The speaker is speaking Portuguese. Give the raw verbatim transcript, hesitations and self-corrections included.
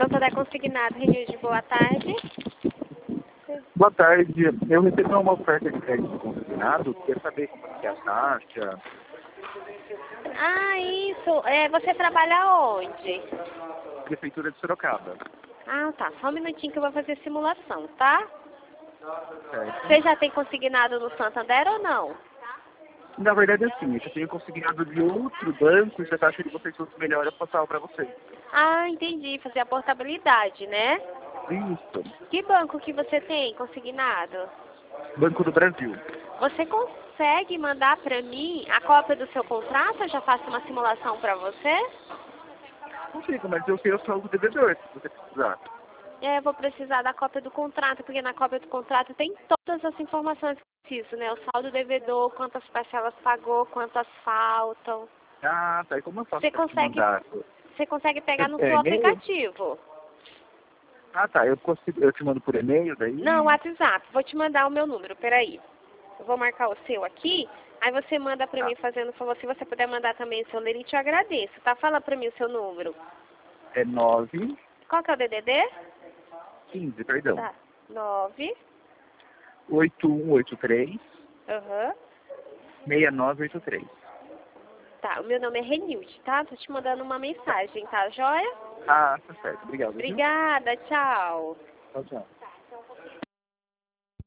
Santander Consignado, Renilde, boa tarde. Boa tarde. Eu recebi uma oferta de crédito consignado. Quero saber como é que é a taxa. Ah, isso. É, você trabalha onde? Prefeitura de Sorocaba. Ah, tá. Só um minutinho que eu vou fazer simulação, tá? Certo. Você já tem consignado no Santander ou não? Na verdade é assim, eu já tenho consignado de outro banco e se a taxa de vocês fosse melhor, eu passava para vocês. Ah, entendi. Fazer a portabilidade, né? Isso. Que banco que você tem consignado? Banco do Brasil. Você consegue mandar para mim a cópia do seu contrato? Eu já faço uma simulação para você? Consigo, mas eu sei o saldo do devedor, se você precisar. É, eu vou precisar da cópia do contrato, porque na cópia do contrato tem todas as informações que eu preciso, né? O saldo do devedor, quantas parcelas pagou, quantas faltam. Ah, tá. E como eu faço Você para te consegue, mandar? você consegue pegar no É, seu e-mail? aplicativo? Ah, tá. Eu, consigo, eu te mando por e-mail daí? Não, WhatsApp. Vou te mandar o meu número, peraí. Eu vou marcar o seu aqui, aí você manda pra Tá. mim fazendo favor. Se você puder mandar também o seu lerite, eu agradeço, tá? Fala pra mim o seu número. É nove Qual que é o D D D? quinze, perdão. Tá. Nove. oito um oito três, Aham. seis nove oito três. Tá, o meu nome é Renilde, tá? Tô te mandando uma mensagem, tá, joia? Ah, tá certo. Obrigado, viu? Obrigada, tchau. Tchau, tchau.